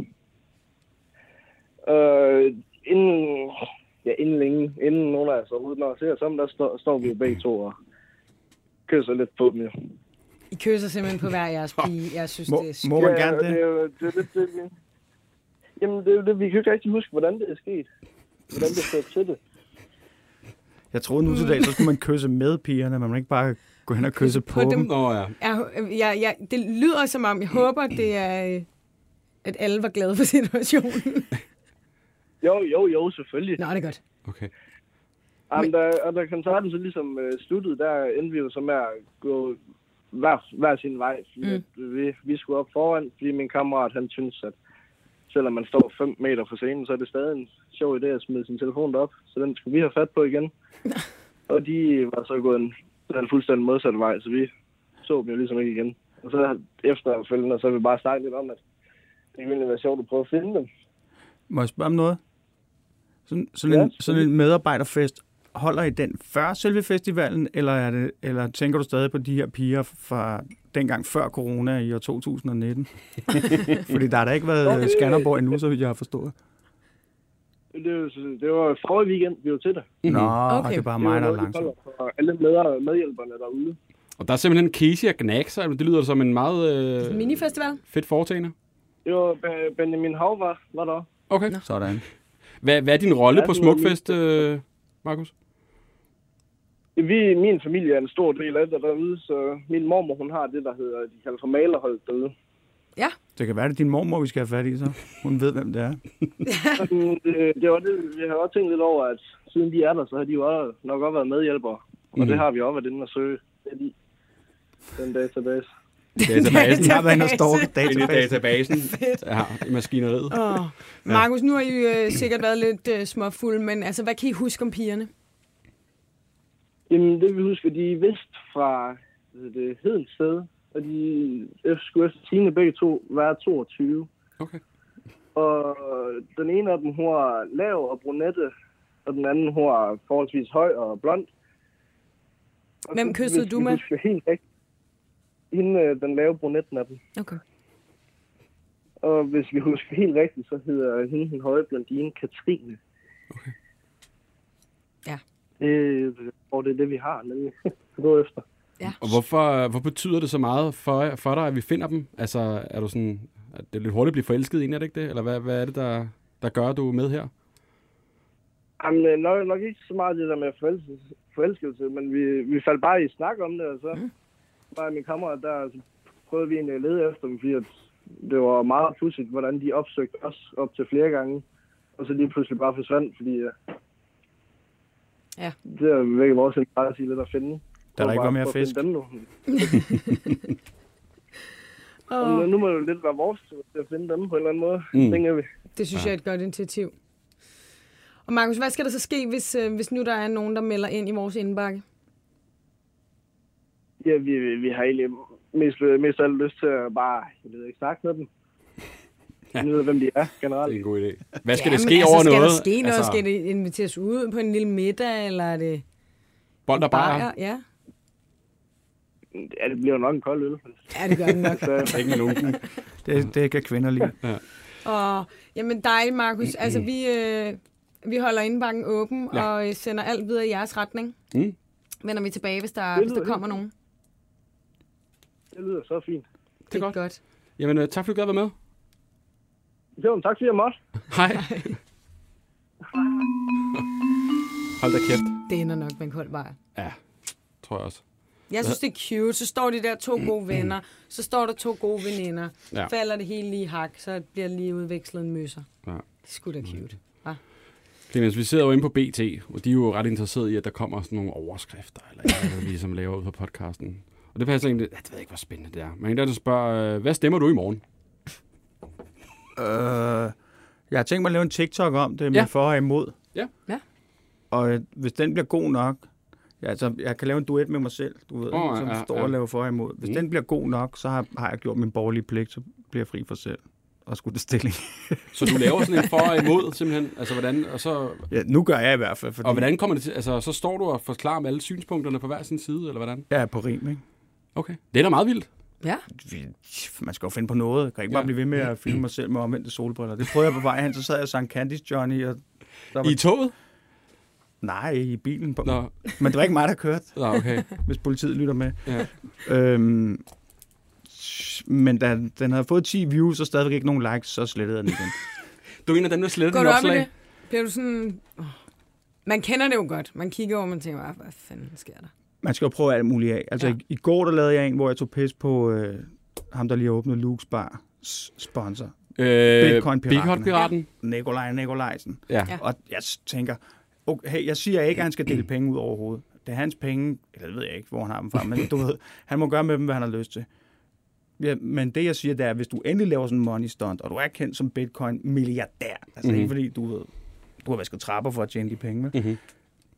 Og inden, ja, inden længe, inden nogen af os overhovedet når at se os om, der står, står vi jo begge to og kysser lidt på dem. Jo. I kysser simpelthen på hver jeres pige. Jeg synes, Må, det er skønt. må man Ja, gerne og det? det? Er jo, det er lidt det, vi... Jamen, det er jo det, vi kan jo ikke rigtig huske, hvordan det er sket. Hvordan det er til det. Jeg troede nu til dag, så skulle man kysse med pigerne, men man ikke bare gå hen og kysse på, på dem. dem. Nå ja. Jeg, jeg, jeg, det lyder som om, jeg håber, det er, øh, at alle var glade for situationen. Jo, jo, jo, selvfølgelig. Nå, det er godt. Okay. Jamen, da, og da koncerten så ligesom øh, sluttede, der endte vi jo så med at gå hver, hver sin vej. Fordi Mm. vi, vi skulle op foran, fordi min kammerat, han synes, at selvom man står fem meter fra scenen, så er det stadig en sjov idé at smide sin telefon derop. Så den skulle vi have fat på igen. Og de var så gået en, en fuldstændig modsatte vej, så vi så dem jo ligesom ikke igen. Og så efterfølgende, så har vi bare snakket lidt om, at det ville være sjovt at prøve at finde dem. Må jeg spørge om noget? Sådan, sådan, ja, en, sådan en medarbejderfest, holder I den før selve festivalen, eller, er det, eller tænker du stadig på de her piger fra dengang før corona i år to tusind nitten? Fordi der har da ikke været Skanderborg endnu, så vidt jeg har forstået. Det, det var forrige weekend, vi var til det. Mm-hmm. Nå, okay. Det er bare det mig, der er langsomt. Og alle med, medhjælperne derude. Og der er simpelthen Casey og Gnags, det lyder som en meget øh, minifestival. Fedt foretagende. Det var Benjamin Hav var, var der. Okay. Nå. Sådan. Hvad, hvad er din rolle ja, på Smukfest, øh, Markus? Vi, min familie er en stor del af det derude, så min mormor, hun har det, der hedder, de kalder for malerholdet derude. Ja. Det kan være, det er din mormor, vi skal have fat i, så hun ved, hvem det er. det, det var det, vi har også tænkt lidt over, at siden de er der, så har de jo også, nok også været medhjælpere. Og mm. det har vi også været inde og søge lidt i den database. Databasen. Jeg har været inde og stalke databasen. databasen. Ja, i maskineriet. Oh. Markus, nu har I øh, sikkert været lidt øh, småfulde, men altså, hvad kan I huske om pigerne? Jamen, det vi husker, de er vist fra det Hedensted, og de skulle efter tiende begge to være toogtyve. Okay. Og den ene af dem, hun er lav og brunette, og den anden, hun er forholdsvis høj og blond. Og hvem kyssede du med? Helt rigtigt. Hende, den lave brunetten af dem. Okay. Og hvis vi husker helt rigtigt, så hedder hende den høje blondine Katrine. Okay. Ja. Det, og det er det, vi har nemlig at gå efter. Ja. Og hvorfor, hvor betyder det så meget for, for dig, at vi finder dem? Altså, er du sådan, er det lidt hurtigt at blive forelsket i, er det ikke det? Eller hvad, hvad er det, der, der gør, du med her? Jamen, nok, nok ikke så meget det der med forelskelse, forelskelse men vi, vi faldt bare i snak om det, og så mm. bare min kammerat der, så prøvede vi egentlig at lede efter dem, fordi at det var meget pudsigt, hvordan de opsøgte os op til flere gange, og så lige pludselig bare forsvandt, fordi ja. Det er virkelig vores interesse lidt at finde. Der er ikke var mere fisk. Dem nu. Og nu må det jo lidt være vores tur til at finde dem på en eller anden måde. Mm. Tænker vi. Det synes jeg er et godt initiativ. Og Markus, hvad skal der så ske, hvis, hvis nu der er nogen, der melder ind i vores indbakke? Ja, vi, vi har egentlig mest, mest alt lyst til at bare, jeg ved ikke, snakke med dem. Jeg ved, hvem de er generelt. Det er en god idé. Hvad skal ja, det ske altså, over skal noget? Skal der ske noget? Altså... Skal det inviteres ud på en lille middag, eller er det... Bold og bajer? Ja. Ja, det bliver nok en kold øl. Ja, det gør det nok. Så, ikke nogen. Det, det kan kvinder lide. Ja. Og, jamen dejligt, Markus. Altså, vi, øh, vi holder indbakken åben, ja. og sender alt videre i jeres retning. Mm. Vender vi tilbage, hvis der, hvis der kommer helt. nogen. Det lyder så fint. Det er, det er godt. godt. Jamen, uh, tak fordi du gad være med. Jo, tak fordi jeg måtte. Hej. Hold da kæft. Det ender nok med en kold vej. Ja, tror jeg også. Jeg synes, det er cute. Så står de der to gode venner. Så står der to gode veninder. Ja. Falder det hele lige i hak, så bliver lige udvekslet en møsser. Ja. Det er sgu da cute. Ja. Clemens, vi sidder jo inde på B T, og de er jo ret interesserede i, at der kommer sådan nogle overskrifter, eller noget, vi ligesom laver ud på podcasten. Og det passer egentlig, jeg ved ikke, hvor spændende det er. Men der spørger, hvad stemmer du i morgen? Øh, jeg har tænkt mig at lave en TikTok om det, med ja. for og imod. Ja. ja. Og øh, hvis den bliver god nok, ja, altså, jeg kan lave en duet med mig selv, du ved, oh, som ja, står ja. og laver for og imod. Hvis mm. den bliver god nok, så har, har jeg gjort min borgerlige pligt, så bliver jeg fri for selv. Og skulle det stilling. Så du laver sådan en for og imod, simpelthen? Altså, hvordan, og så... Ja, nu gør jeg i hvert fald. Fordi... Og hvordan kommer det til? Altså, så står du og forklarer om alle synspunkterne på hver sin side, eller hvordan? Ja, på rim, ikke? Okay. Det er da meget vildt. Ja. Man skal jo finde på noget. Jeg kan ikke bare ja. blive ved med at filme mig selv med omvendte solbriller. Det prøvede jeg på vej hen, så sad jeg og sang Candice Johnny. Og var... I toget? Nej, i bilen. På... Nå. Men det var ikke mig, der kørte. Nå, okay. Hvis politiet lytter med. Ja. Øhm, men da den havde fået ti views, og stadigvæk ikke nogen likes, så slettede den igen. Du er en af dem, der slettede den opslag? Går du op i det? Bliver du sådan... Oh. Man kender det jo godt. Man kigger over, og man tænker, hvad fanden sker der? Man skal jo prøve alt muligt af. Altså, ja. i, i går der lavede jeg en, hvor jeg tog pis på øh, ham, der lige har åbnet Luke's Bar sponsor. Øh, Bitcoin-piraten. Bitcoin Nikolaj Nikolajsen. Ja. Og jeg tænker, okay, jeg siger ikke, at han skal dele penge ud overhovedet. Det er hans penge, eller det ved jeg ikke, hvor han har dem fra, men du ved, han må gøre med dem, hvad han har lyst til. Ja, men det, jeg siger, det er, at hvis du endelig laver sådan en money stunt, og du er kendt som Bitcoin-milliardær, altså mm-hmm. ikke fordi du ved, du har vasket trapper for at tjene de penge, med, mm-hmm.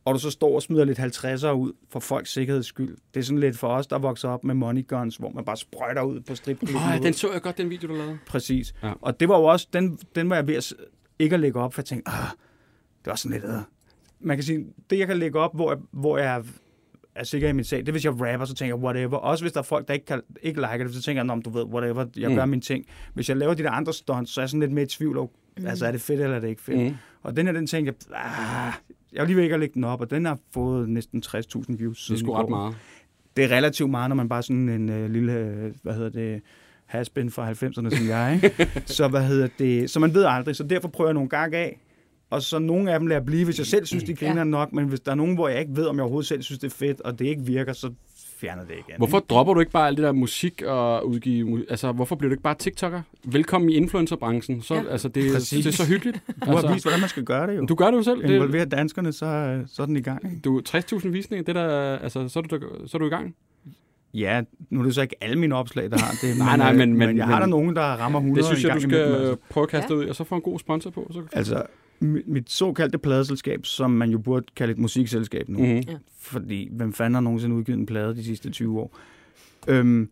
og du så står og smider lidt halvtredsere ud for folks sikkerheds skyld. Det er sådan lidt for os, der vokser op med money guns, hvor man bare sprøjter ud på stripklubben. Nej, den så jeg godt, den video, du lavede. Præcis. Ja. Og det var jo også, den, den var jeg ved at, ikke at lægge op, for jeg tænkte, ah, det var sådan lidt, øh. Man kan sige, det jeg kan lægge op, hvor jeg, hvor jeg er sikker i min sag, det er, hvis jeg rapper, så tænker jeg, whatever. Også hvis der er folk, der ikke, kan, ikke liker det, så tænker jeg, om du ved, whatever, jeg mm. gør min ting. Hvis jeg laver de der andre stunts, så er jeg sådan lidt mere i tvivl over, mm. altså er det fedt, eller er det ikke fedt? Mm. Og den her, den tænker jeg, ah, jeg vil lige ved ikke at lægge den op, og den har fået næsten tres tusind views. Det er sgu ret meget. Det er relativt meget, når man bare sådan en uh, lille, hvad hedder det, has-been fra halvfemserne, som jeg, ikke? Så hvad hedder det, så man ved aldrig, så derfor prøver jeg nogle gange af, og så nogle af dem lader jeg blive, hvis jeg selv synes, de griner ja. nok, men hvis der er nogen, hvor jeg ikke ved, om jeg overhovedet selv synes, det er fedt, og det ikke virker, så fjerner det igen. Hvorfor dropper du ikke bare alt det der musik og udgive, altså hvorfor bliver du ikke bare TikToker? Velkommen i influencerbranchen. Så, ja. altså, det, det er så hyggeligt. Du har altså, vist, hvordan man skal gøre det jo. Du gør det jo selv. Involverer danskerne, så, så er den i gang. Ikke? Du tres tusind visninger, det der, altså, så, er du, så er du i gang. Ja, nu er det så ikke alle mine opslag, der har det. nej, nej, men, men, men jeg har men, der nogen, der rammer hundrede. Det synes jeg, du skal altså. prøve at kaste ja. ud, og så få en god sponsor på. Så altså, mit såkaldte pladeselskab, som man jo burde kalde et musikselskab nu. Mm-hmm. Ja. Fordi, hvem fanden har nogensinde udgivet en plade de sidste tyve år? Øhm,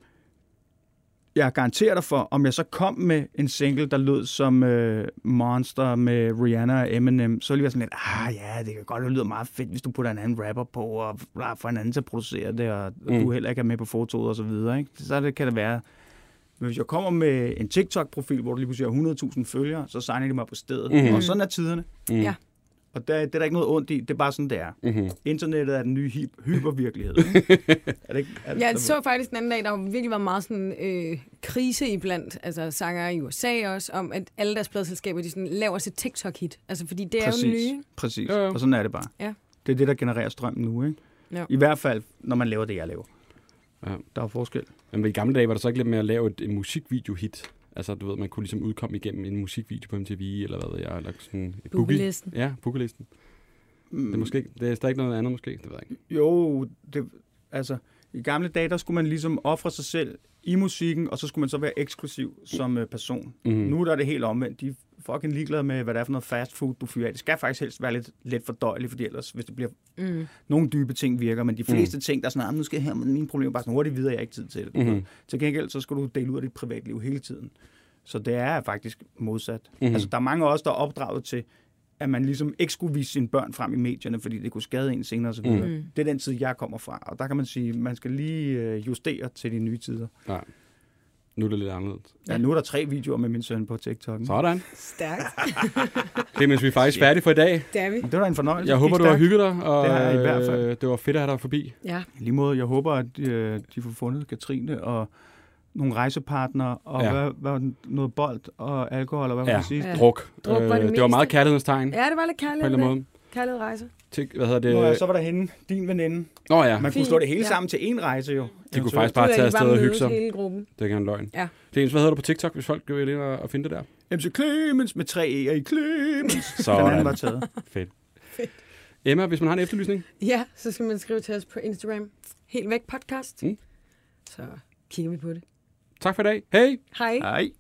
jeg garanterer dig for, om jeg så kom med en single, der lød som øh, Monster med Rihanna og Eminem, så ville jeg sådan lidt, ah ja, det kan godt det lyder meget fedt, hvis du putter en anden rapper på, og får en anden til at producere det, og mm. du heller ikke er med på fotoet og så videre. Ikke? Så det kan det være. Men hvis jeg kommer med en TikTok-profil, hvor du lige pludselig har hundrede tusind følgere, så signer de mig på stedet. Mm. Og sådan er tiderne. Mm. Ja. Og der, det er der ikke noget ondt i, det er bare sådan, det er. Mm-hmm. Internettet er den nye hy- hypervirkelighed. er det ikke, er det, jeg så faktisk den anden dag, der virkelig var meget sådan øh, krise iblandt, altså sanger i U S A også, om at alle deres pladeselskaber, de sådan laver sit TikTok-hit. Altså, fordi det præcis, er jo nye. Præcis, jo, jo. Og sådan er det bare. Ja. Det er det, der genererer strømmen nu, ikke? Jo. I hvert fald, når man laver det, jeg laver. Ja. Der er forskel. Men i gamle dage var der så ikke lidt med at lave et, et musikvideo-hit? Altså, du ved, man kunne ligesom udkomme igennem en musikvideo på M T V, eller hvad ved jeg, eller sådan et bookelisten. Ja, bookelisten. Mm. Det er måske, det er der ikke noget andet måske, det ved jeg ikke. Jo, det, altså, i gamle dage, der skulle man ligesom ofre sig selv i musikken, og så skulle man så være eksklusiv som uh, person. Mm. Nu der er det helt omvendt. De er fucking ligeglade med, hvad det er for noget fast food, du fyrer af. Det skal faktisk helst være lidt let fordøjeligt, fordi ellers, hvis det bliver mm. nogle dybe ting virker, men de fleste mm. ting, der er sådan, nu skal jeg her med mine problemer, bare sådan hurtigt videre, jeg har ikke tid til det. Mm. Til gengæld, så skal du dele ud af dit privatliv hele tiden. Så det er faktisk modsat. Mm. Altså, der er mange af os, der er opdraget til, at man ligesom ikke skulle vise sine børn frem i medierne, fordi det kunne skade en senere og så videre. Mm. Det er den tid, jeg kommer fra. Og der kan man sige, man skal lige justere til de nye tider. Nej. Nu er det lidt anderledes. Ja, nu er der tre videoer med min søn på TikTok. Sådan. Stærkt. Clemens, vi er faktisk færdige for i dag. Det er vi. Det var en fornøjelse. Jeg håber, du har hygget dig, og det, er i hvert fald. Det var fedt at have dig forbi. Ja. Lige måde, jeg håber, at de, de får fundet Katrine og nogle rejsepartnere, og ja. hvad, hvad, noget bold og alkohol, og hvad ja. man sige? Ja, druk. druk var det, øh, det var meget kærlighedstegn. Ja, det var lidt kærlighed. På en kærlighed rejse. Til, hvad hedder det? Nå, ja, så var der hende, din veninde. Nå ja. Man kunne slå det hele ja. sammen til én rejse jo. De kunne faktisk bare tage afsted og hygge sig. Hele gruppen. Det er ikke en løgn. Ja. Clemens, hvad hedder du på TikTok, hvis folk vil ind og finde det der? M C Clemens med tre E'er i Clemens. Så den anden var taget. Fedt. Fedt. Emma, hvis man har en efterlysning? Ja, så skal man skrive til os på Instagram. Helt væk podcast. Mm. Så kigger vi på det. Tak for i dag. Hej. Hej. Hej.